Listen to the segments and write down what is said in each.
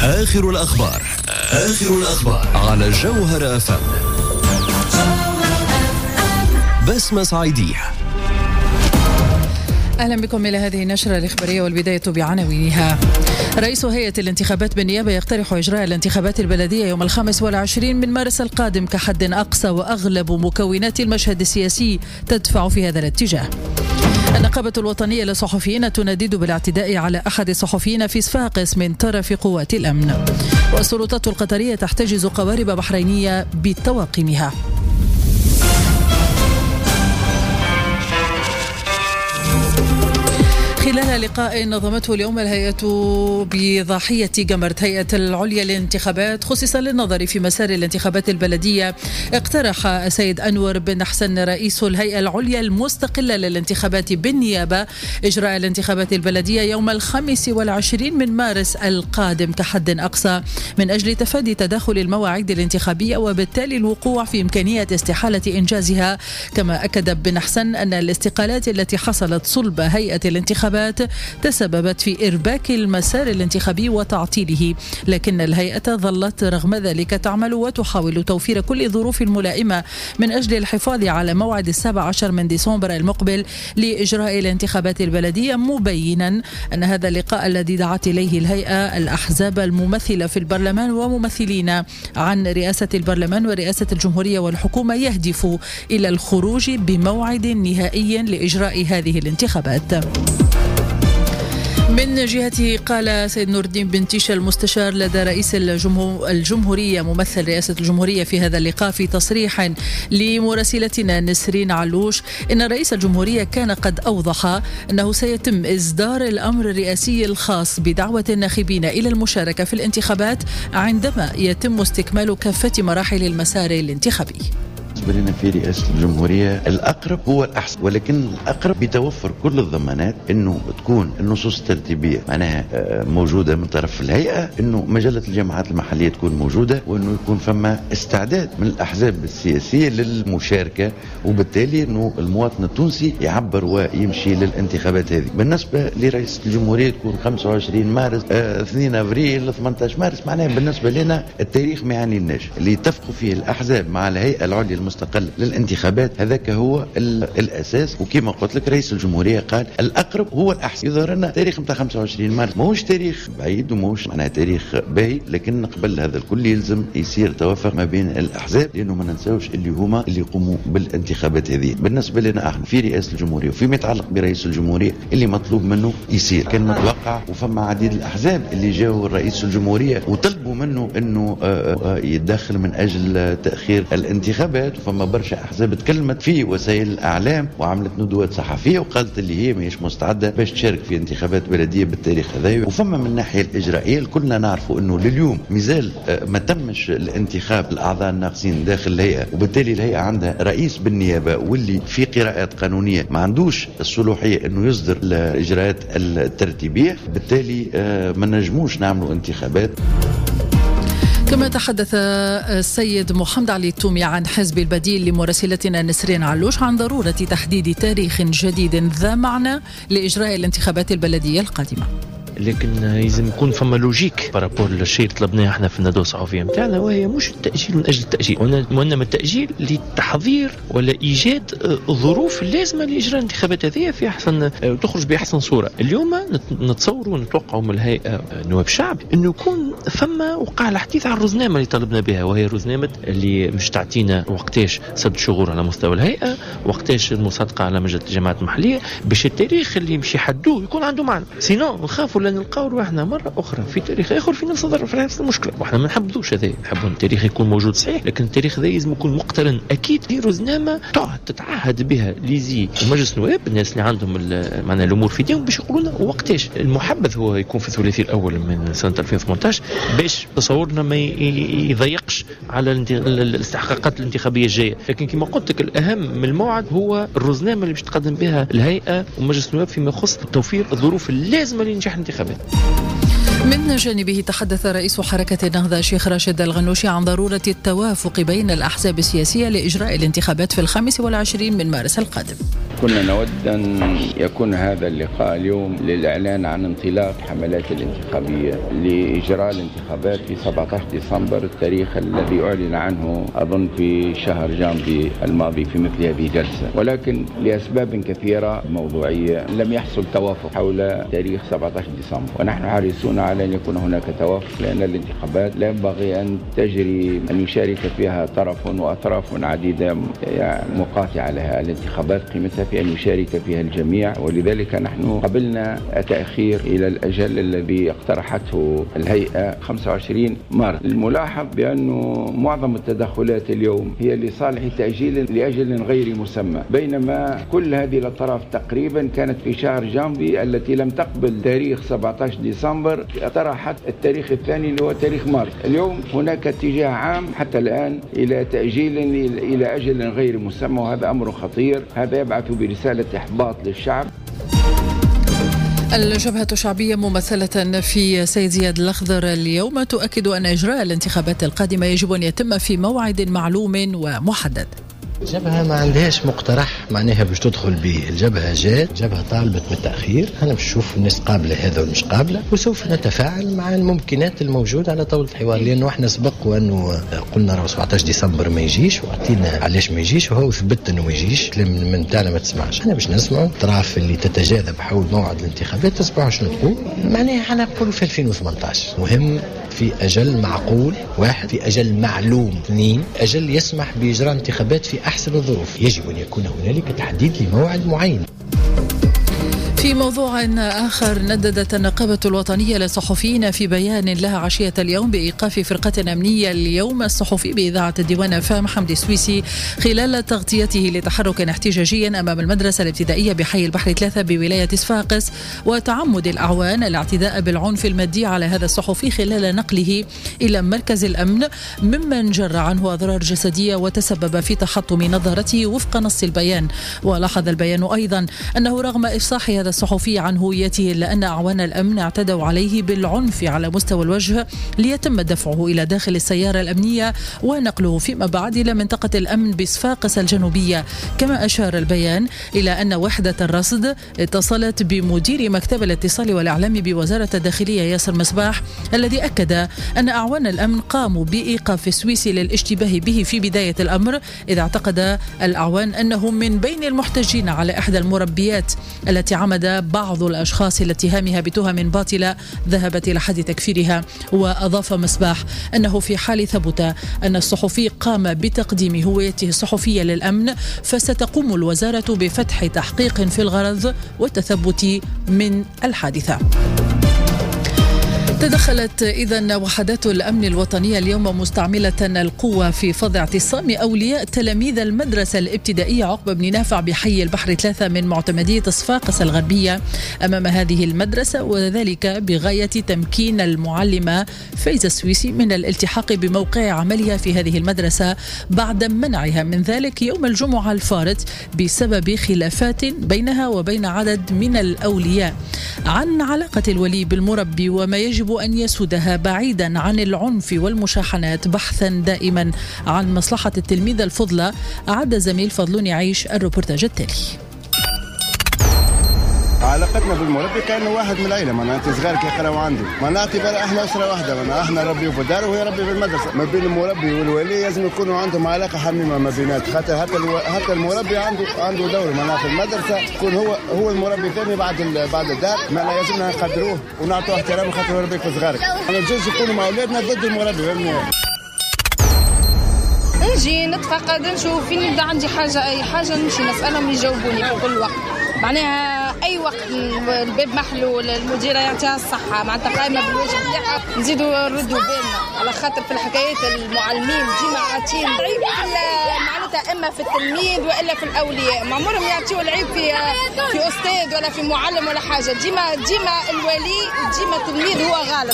آخر الأخبار على الجوهرة FM. بسمة صعيدية. أهلا بكم إلى هذه النشرة الإخبارية، والبداية بعناوينها. رئيس هيئة الانتخابات بالنيابة يقترح إجراء الانتخابات البلدية يوم 25 من مارس القادم كحد أقصى، وأغلب مكونات المشهد السياسي تدفع في هذا الاتجاه. النقابة الوطنية للصحفيين تندد بالاعتداء على أحد الصحفيين في صفاقس من طرف قوات الأمن. والسلطات القطرية تحتجز قوارب بحرينية بطواقمها. خلال لقاء نظمته اليوم الهيئة بضاحية جمرت هيئة العليا للانتخابات خصيصا للنظر في مسار الانتخابات البلدية، اقترح السيد أنور بن حسن رئيس الهيئة العليا المستقلة للانتخابات بالنيابة إجراء الانتخابات البلدية يوم 25 من مارس القادم كحد أقصى من أجل تفادي تداخل المواعيد الانتخابية، وبالتالي الوقوع في إمكانية استحالة إنجازها. كما أكد بن حسن أن الاستقالات التي حصلت صلب هيئة الانتخابات تسببت في إرباك المسار الانتخابي وتعطيله، لكن الهيئة ظلت رغم ذلك تعمل وتحاول توفير كل الظروف الملائمة من أجل الحفاظ على موعد 17 من ديسمبر المقبل لإجراء الانتخابات البلدية، مبينا أن هذا اللقاء الذي دعت إليه الهيئة الأحزاب الممثلة في البرلمان وممثلين عن رئاسة البرلمان ورئاسة الجمهورية والحكومة يهدف إلى الخروج بموعد نهائي لإجراء هذه الانتخابات. من جهته قال سيد نور الدين بن تيشة المستشار لدى رئيس الجمهورية ممثل رئاسة الجمهورية في هذا اللقاء في تصريح لمراسلتنا نسرين علوش إن رئيس الجمهورية كان قد أوضح أنه سيتم إصدار الأمر الرئاسي الخاص بدعوة الناخبين إلى المشاركة في الانتخابات عندما يتم استكمال كافة مراحل المسار الانتخابي. بالنسبة لنا في رئاسة الجمهورية الأقرب هو الأحسن، ولكن الأقرب بيتوفر كل الضمانات إنه تكون النصوص الترتيبية معناها موجودة من طرف الهيئة، إنه مجلة الجماعات المحلية تكون موجودة، وإنه يكون فما استعداد من الأحزاب السياسية للمشاركة، وبالتالي إنه المواطن التونسي يعبر ويمشي للانتخابات هذه. بالنسبة لرئيس الجمهورية تكون 25 مارس 2 أبريل 18 مارس، معناها بالنسبة لنا التاريخ ما يعني لناش اللي يتفقوا فيه الأحزاب مع الهيئة العليا المستقل للانتخابات، هذاك هو الأساس. وكما قلت لك رئيس الجمهورية قال الأقرب هو الأحسن. يظهر لنا تاريخ متاع 25 مارس ماهوش تاريخ بعيد وماهوش معناها تاريخ باهي، لكن قبل هذا الكل يلزم يصير توافق ما بين الأحزاب، لأنه ما ننساوش اللي هما اللي يقوموا بالانتخابات هذه. بالنسبة لنا احنا في رئاسة الجمهورية وفيما يتعلق برئيس الجمهورية اللي مطلوب منه يصير كان متوقع، وفما عديد الأحزاب اللي جاوا رئيس الجمهورية وطلبوا منه انه يتدخل من اجل تأخير الانتخابات، فما برشا أحزاب تكلمت في وسائل الإعلام وعملت ندوات صحفية وقالت اللي هي ماهيش مستعدة باش تشارك في انتخابات بلدية بالتاريخ هذا. وفما من الناحية الإجرائية كلنا نعرفوا أنه لليوم مازال ما تمش الانتخاب الأعضاء الناقصين داخل الهيئة، وبالتالي الهيئة عندها رئيس بالنيابة واللي في قراءات قانونية ما عندوش الصلاحية أنه يصدر الإجراءات الترتيبية، بالتالي ما نجموش نعملوا انتخابات. كما تحدث السيد محمد علي التومي عن حزب البديل لمراسلتنا نسرين علوش عن ضرورة تحديد تاريخ جديد ذا معنى لإجراء الانتخابات البلدية القادمة. لكن لازم يكون فما لوجيك بارابور للشيء اللي طلبناه احنا في الندوة الصحفية نتاعنا، وهي مش التأجيل من أجل التأجيل، وإنما التأجيل لتحضير ولا إيجاد الظروف اللازمة لإجراء الانتخابات هذه في أحسن تخرج بأحسن صورة. اليوم نتصور ونتوقع من الهيئة نواب الشعب إنه يكون فما وقع الحديث عن الرزنامة اللي طلبنا بها، وهي رزنامة اللي مش تعطينا وقتاش سد شغور على مستوى الهيئة، وقتاش المصادقة على مجلة الجماعات المحلية، باش التاريخ اللي يمشي حدوه يكون عنده معنى. سينو نخافوا نلقاو روحنا مرة أخرى في تاريخ آخر في نفس المشكلة، وإحنا ما نحبوش هذا، نحبون التاريخ يكون موجود صحيح، لكن التاريخ ذا لازم يكون مقترن أكيد في رزنامة تتعهد بها ليزي ومجلس النواب، الناس اللي عندهم معنا الأمور في يديهم، باش يقولون وقتاش المحبذ هو يكون في الثلاثي الأول من سنة 2018 باش تصورنا ما يضيقش على الاستحقاقات الانتخابية الجاية. لكن كما قلت لك الأهم من الموعد هو الرزنامة اللي باش تقدم بها الهيئة ومجلس النواب فيما يخص توفير الظروف اللازمة لنجاح الانتخابات. من جانبه تحدث رئيس حركة النهضة الشيخ راشد الغنوشي عن ضرورة التوافق بين الأحزاب السياسية لإجراء الانتخابات في 25 من مارس القادم. كنا نود أن يكون هذا اللقاء اليوم للإعلان عن انطلاق حملات الانتخابية لإجراء الانتخابات في 17 ديسمبر، التاريخ الذي أعلن عنه أظن في شهر جانفي الماضي في مثل هذه الجلسة، ولكن لأسباب كثيرة موضوعية لم يحصل توافق حول تاريخ 17 ديسمبر، ونحن حريصون على أن يكون هناك توافق، لأن الانتخابات لا ينبغي أن تجري أن يشارك فيها طرف وأطراف عديدة مقاطعة لها. الانتخابات قيمتها في أن يشارك فيها الجميع، ولذلك نحن قبلنا التأخير إلى الأجل الذي اقترحته الهيئة 25 مارس. الملاحظ بأنه معظم التدخلات اليوم هي لصالح تأجيل لأجل غير مسمى، بينما كل هذه الأطراف تقريبا كانت في شهر جانفي التي لم تقبل تاريخ 17 ديسمبر طرحت التاريخ الثاني اللي هو تاريخ مارس. اليوم هناك اتجاه عام حتى الآن إلى تأجيل إلى أجل غير مسمى، وهذا أمر خطير. هذا يبعث برسالة إحباط للشعب. الجبهة الشعبية ممثلة في سيد زياد الأخضر اليوم تؤكد أن إجراء الانتخابات القادمة يجب أن يتم في موعد معلوم ومحدد. الجبهة ما عندهاش مقترح معناها باش تدخل به. الجبهة جات، جبهة طالبت بالتأخير، أنا باش نشوف الناس قابلة هذا ومش قابلة، وسوف نتفاعل مع الممكنات الموجودة على طاولة الحوار، لأنه احنا سبق وأنه قلنا 17 ديسمبر ما يجيش، وعطينا علاش ما يجيش، وهو ثبت أنه ما يجيش. من تاعنا ما تسمعش، أنا باش نسمعوا الأطراف اللي تتجاذب حول موعد الانتخابات تسمعوا شنو تقول. معناها أنا نقول في 2018 مهم في أجل معقول، 1 في أجل معلوم، 2 أجل يسمح بإجراء انتخابات في أحسن الظروف. يجب أن يكون هنالك تحديد لموعد معين. في موضوع آخر، نددت النقابة الوطنية للصحفيين في بيان لها عشية اليوم بإيقاف فرقة أمنية اليوم الصحفي بإذاعة الديوان فام حمدي السويسي خلال تغطيته لتحرك احتجاجي أمام المدرسة الابتدائية بحي البحر 3 بولاية صفاقس، وتعمد الأعوان الاعتداء بالعنف المادي على هذا الصحفي خلال نقله إلى مركز الأمن، ممن جر عنه أضرار جسدية وتسبب في تحطم نظارته وفق نص البيان. ولاحظ البيان أيضا أنه رغم إفصاح هذا الصحفي عن هويته إلا أن أعوان الأمن اعتدوا عليه بالعنف على مستوى الوجه ليتم دفعه إلى داخل السيارة الأمنية ونقله فيما بعد إلى منطقة الأمن بصفاقس الجنوبية. كما أشار البيان إلى أن وحدة الرصد اتصلت بمدير مكتب الاتصال والإعلام بوزارة الداخلية ياسر مصباح، الذي أكد أن أعوان الأمن قاموا بإيقاف السويسي للاشتباه به في بداية الأمر، إذ اعتقد الأعوان أنه من بين المحتجين على إحدى المربيات التي عمد بعض الأشخاص لاتهامها بتهم باطلة ذهبت إلى حد تكفيرها. وأضاف مصباح أنه في حال ثبت أن الصحفي قام بتقديم هويته الصحفية للأمن فستقوم الوزارة بفتح تحقيق في الغرض والتثبت من الحادثة. تدخلت إذن وحدات الأمن الوطنية اليوم مستعملة القوة في فض اعتصام أولياء تلاميذ المدرسة الابتدائية عقبة بن نافع بحي البحر 3 من معتمدية صفاقس الغربية أمام هذه المدرسة، وذلك بغاية تمكين المعلمة فايزة السويسي من الالتحاق بموقع عملها في هذه المدرسة بعد منعها من ذلك يوم الجمعة الفارط بسبب خلافات بينها وبين عدد من الأولياء عن علاقة الولي بالمربي وما يجب أن يسودها بعيدا عن العنف والمشاحنات، بحثا دائما عن مصلحة التلميذ الفضلى. أعد زميل فضلون يعيش الروبورتاج التالي. علاقتنا بالمربي كأنه واحد من العيلة، معناها أنت صغارك يقرأوا عنده، معناها اعتبر احنا أسرة واحدة، معناها احنا نربيه في الدار وهي ربي في المدرسة. ما بين المربي والولي لازم يكونوا عندهم علاقة حميمة ما بينات، خاطر حتى المربي عنده دور معناها في المدرسة، يكون هو المربي الثاني بعد الدار، معناها لازمنا نقدروه ونعطوه احترام خاطر هو يربيك في صغارك. انا نجوز يكونوا مع أولادنا ضد المربي، فهمني؟ نجي نتفقد نشوف فين نبدا عندي حاجة أي حاجة نمشي نسألهم يجاوبوني في كل وقت، معناها أي وقت الباب محلول المديرة يعطيها الصحة معناتها قائمة بالواجب تاعها نزيدوا نردوا بالنا، على خاطر في الحكايات المعلمين ديما عاطين العيب معناتها إما في التلميذ وإلا في الأولياء، ما عمرهم يعطيوا العيب في أستاذ ولا في معلم ولا حاجة، ديما الولي وديما التلميذ هو غالب.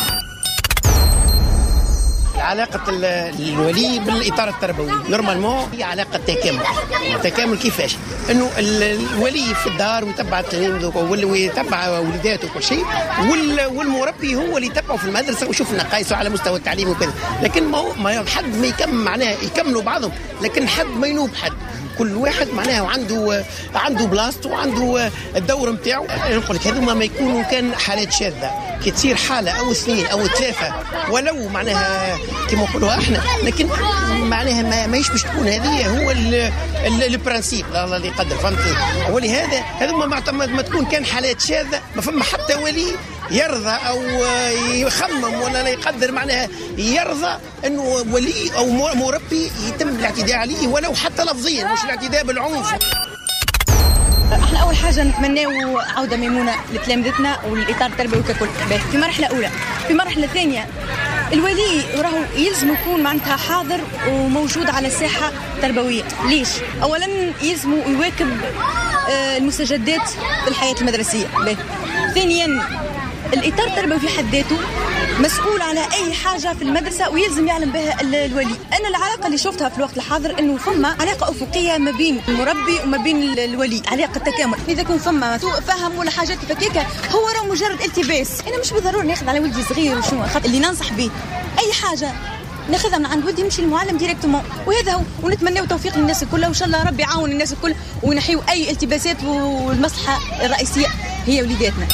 علاقة الولي بالإطار التربوي نورمالمون هي علاقة تكامل كيفاش؟ إنه الولي في الدار ويتبع التلاميذ ويتبع وليداته وكل شيء، والمربي هو اللي يتبعه في المدرسة ويشوف نقايصه على مستوى التعليم وكذا، لكن ما حد ما يكمل معناها يكملوا بعضهم، لكن حد ما ينوب حد. كل واحد معناها عنده بلاصته وعنده الدور نتاعو. نقول لك هذوما ما يكونوا كان حالات شاذة، كي تصير حالة أو اثنين أو ثلاثة ولو معناها كما نقولوها احنا، لكن معناها ما باش تكون هذه هو البرانسيب الله اللي يقدر، فهمت؟ ولهذا هذوما ما تكون كان حالات شاذة ما فما حتى ولي يرضى أو يخمم ولا لا يقدر معناها يرضى أنه ولي أو مربي يتم الاعتداء عليه ولو حتى لفظيا، مش الاعتداء بالعنف. احنا اول حاجه نتمناو عوده ميمونه لتلامذتنا والاطار التربوي ككل في مرحله اولى. في مرحله ثانيه الولي راهو يلزم يكون معناتها حاضر وموجود على الساحه التربويه. ليش؟ اولا يلزم يواكب المستجدات في الحياه المدرسيه. ثانيا الاطار التربوي في حد ذاته مسؤول على اي حاجه في المدرسه ويلزم يعلم بها الولي. انا العلاقه اللي شفتها في الوقت الحاضر انه فما علاقه افقيه ما بين المربي وما بين الولي، علاقه تكامل. اذا كان فما سوء فهم ولا حاجات فكيكه هو راه مجرد التباس. انا مش بالضروره ناخذ على ولدي صغير وشنو اللي ننصح به اي حاجه ناخذها من عند ولدي نمشي للمعلم ديريكتومون، وهذا هو. ونتمناو توفيق للناس الكل وان شاء الله ربي يعاون الناس الكل ونحيو اي التباسات، والمصلحه الرئيسيه هي وليداتنا.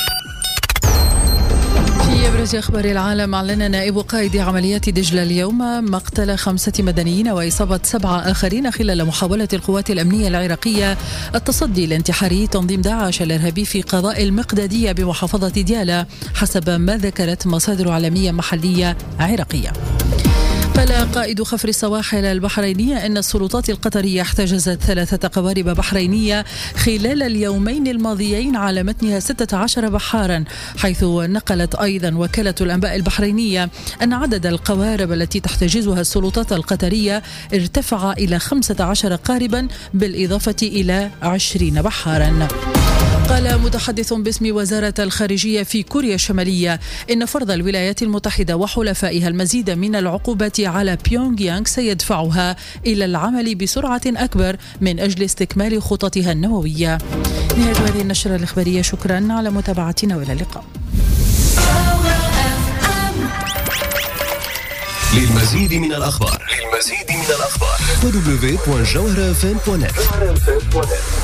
في أبرز أخبار العالم، أعلن نائب قائد عمليات دجلة اليوم مقتل 5 مدنيين وإصابة 7 آخرين خلال محاولة القوات الأمنية العراقية التصدي لانتحاري تنظيم داعش الإرهابي في قضاء المقدادية بمحافظة ديالى حسب ما ذكرت مصادر عالمية محلية عراقية. قال قائد خفر السواحل البحرينية أن السلطات القطرية احتجزت 3 قوارب بحرينية خلال اليومين الماضيين على متنها 16 بحارا، حيث نقلت أيضا وكالة الأنباء البحرينية أن عدد القوارب التي تحتجزها السلطات القطرية ارتفع إلى 15 قاربا بالإضافة إلى 20 بحارا. قال متحدث باسم وزارة الخارجية في كوريا الشمالية إن فرض الولايات المتحدة وحلفائها المزيد من العقوبات على بيونغ يانغ سيدفعها إلى العمل بسرعة أكبر من أجل استكمال خططها النووية. نهاية هذه النشرة الإخبارية، شكرا على متابعتنا وإلى اللقاء. للمزيد من الأخبار www.jawharafm.net